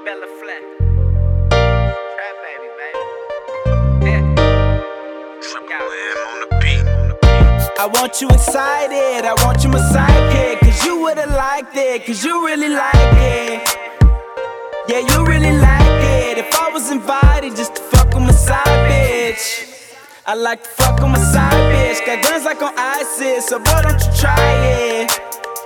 Bella Flat. Trap baby, baby. Yeah. Triple M on the beat. I want you excited, I want you my sidekick. Cause you would've liked it, cause you really like it. Yeah, you really like it. If I was invited just to fuck with my side bitch, I like to fuck with my side bitch. Got guns like on ISIS, so boy don't you try it.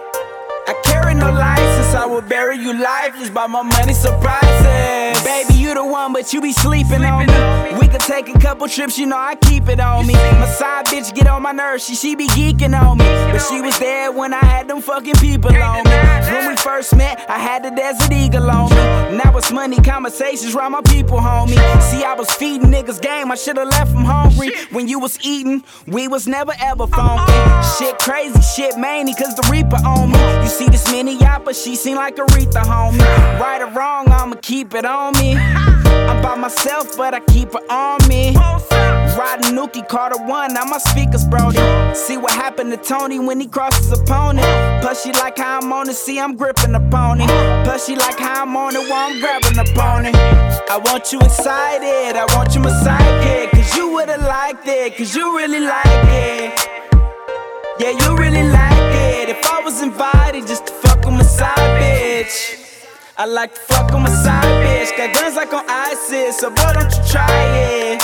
I carry no license, I will bury you lifeless by my money surprises. Baby, you the one, but you be sleeping on me. We could take a couple trips, you know I keep it on me. My side bitch get on my nerves, she be geeking on me. But she was there when I had them fucking people on me. When we first met, I had the Desert Eagle on me. Now it's money conversations around my people, homie. See, I was feeding niggas game, I should've left them hungry. When you was eating, we was never ever funky. Shit crazy, shit many, cause the Reaper on me. You see this mini yacht, but she seem like Aretha, homie. Right or wrong, I'ma keep it on me. I'm by myself, but I keep it on me. Riding Nuki, Carter 1, now my speakers brody. See what happened to Tony when he crosses opponent. Plus she like how I'm on it, see I'm gripping the pony. Plus she like how I'm on it while I'm grabbing the pony. I want you excited, I want you my sidekick. Cause you would've liked it, cause you really like it. Yeah, you really like it. If I was invited just to fuck with my side bitch, I like to fuck with my side bitch. Got guns like on ISIS, so boy don't you try it.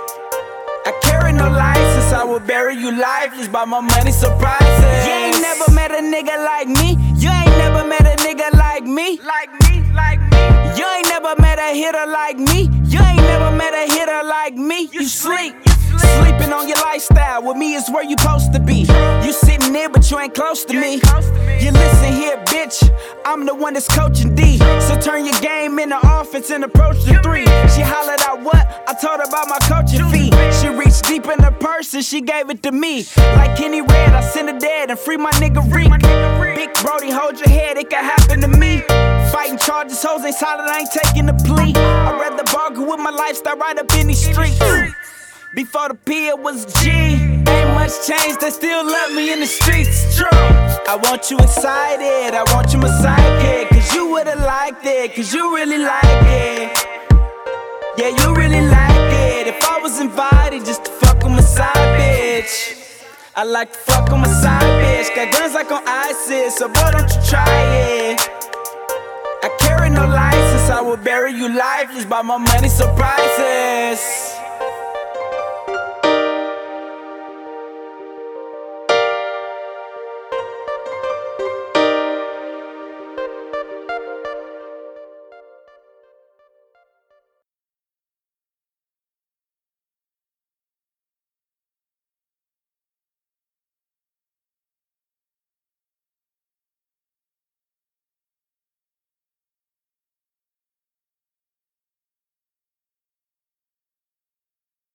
I carry no license, I will bury you lifeless by my money surprises. You ain't never met a nigga like me. You ain't never met a nigga like me. Like me. You ain't never met a hitter like me. You ain't never met a hitter like me. You sleep. Sleeping on your lifestyle, with me is where you supposed to be. You sitting there, but you ain't close to me. You listen here, bitch, I'm the one that's coaching D. So turn your game into offense and approach the three. She hollered out what? I told her about my coaching fee. She reached deep in her purse and she gave it to me. Like Kenny Red, I sent her dead and free my nigga Reek. Big Brody, hold your head, it could happen to me. Fighting charges, hoes ain't solid, I ain't taking the plea. I'd rather bargain with my lifestyle right up in these streets. Before the P, it was G. Ain't much change, they still love me in the streets. True. I want you excited, I want you my sidekick. Cause you would've liked it, cause you really like it. Yeah, you really like it. If I was invited just to fuck with my side bitch, I like to fuck with my side bitch. Got guns like on ISIS, so boy don't you try it. I carry no license, I will bury you lifeless by my money surprises.